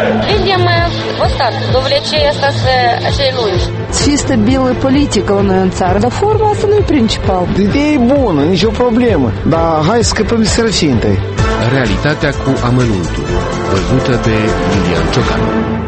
Видим вот так, довлечение acei lungi. Чисто белая политика у нас în țară, dar forma asta nu e principal. Ideea e bună, nicio problemă, dar hai să scăpăm de sărăcie întâi. Realitatea cu amănuntul, văzută de Iulian Ciocanu.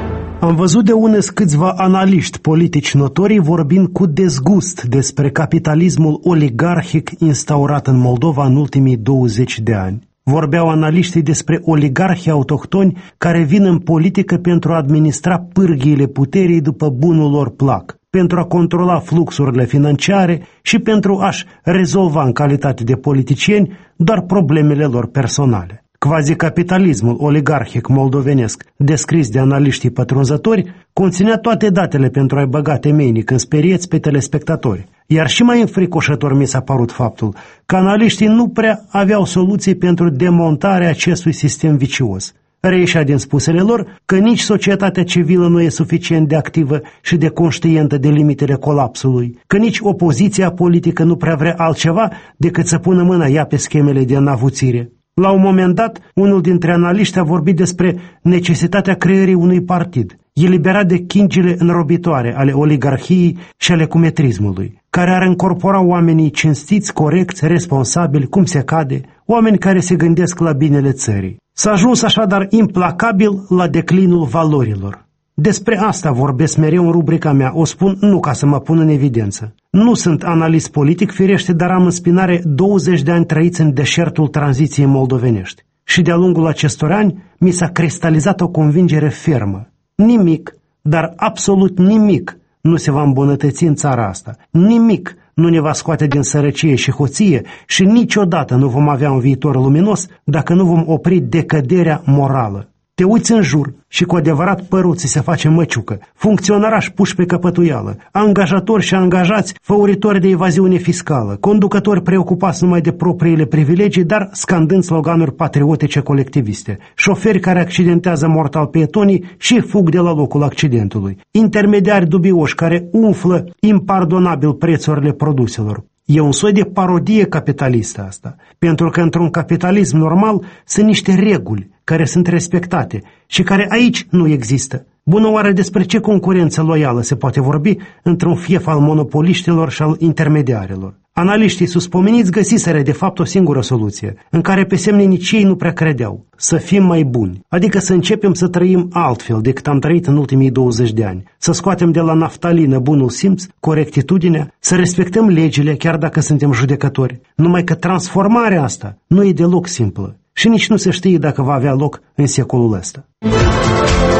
Am văzut de unăs câțiva analiști politici notori vorbind cu dezgust despre capitalismul oligarhic instaurat în Moldova în ultimii 20 de ani. Vorbeau analiștii despre oligarhii autohtoni care vin în politică pentru a administra pârghiile puterii după bunul lor plac, pentru a controla fluxurile financiare și pentru a-și rezolva în calitate de politicieni doar problemele lor personale. Quasi-capitalismul oligarhic moldovenesc, descris de analiștii pătrunzători, conținea toate datele pentru a-i băga temeinic în sperieți pe telespectatori. Iar și mai înfricoșător mi s-a părut faptul că analiștii nu prea aveau soluții pentru demontarea acestui sistem vicios. Reieșea din spusele lor că nici societatea civilă nu e suficient de activă și de conștientă de limitele colapsului, că nici opoziția politică nu prea vrea altceva decât să pună mâna ea pe schemele de înavuțire. La un moment dat, unul dintre analiști a vorbit despre necesitatea creării unui partid, eliberat de chingile înrobitoare ale oligarhiei și ale cumetrismului, care ar încorpora oamenii cinstiți, corecți, responsabili, cum se cade, oameni care se gândesc la binele țării. S-a ajuns așadar implacabil la declinul valorilor. Despre asta vorbesc mereu în rubrica mea, o spun nu ca să mă pun în evidență. Nu sunt analist politic, firește, dar am în spinare 20 de ani trăiți în deșertul tranziției moldovenești. Și de-a lungul acestor ani mi s-a cristalizat o convingere fermă. Nimic, dar absolut nimic nu se va îmbunătăți în țara asta. Nimic nu ne va scoate din sărăcie și hoție și niciodată nu vom avea un viitor luminos dacă nu vom opri decăderea morală. Te uiți în jur și cu adevărat părul ți se face măciucă, funcționarași puși pe căpătuială, angajatori și angajați făuritori de evaziune fiscală, conducători preocupați numai de propriile privilegii, dar scandând sloganuri patriotice colectiviste, șoferi care accidentează mortal pietonii și fug de la locul accidentului, intermediari dubioși care umflă impardonabil prețurile produselor. E un soi de parodie capitalistă asta, pentru că într-un capitalism normal sunt niște reguli care sunt respectate și care aici nu există. Bună oară, despre ce concurență loială se poate vorbi într-un fief al monopoliștilor și al intermediarilor? Analiștii suspomeniți găsiseră de fapt o singură soluție, în care pe semne nici ei nu prea credeau: să fim mai buni, adică să începem să trăim altfel decât am trăit în ultimii 20 de ani, să scoatem de la naftalină bunul simț, corectitudinea, să respectăm legile chiar dacă suntem judecători. Numai că transformarea asta nu e deloc simplă și nici nu se știe dacă va avea loc în secolul ăsta.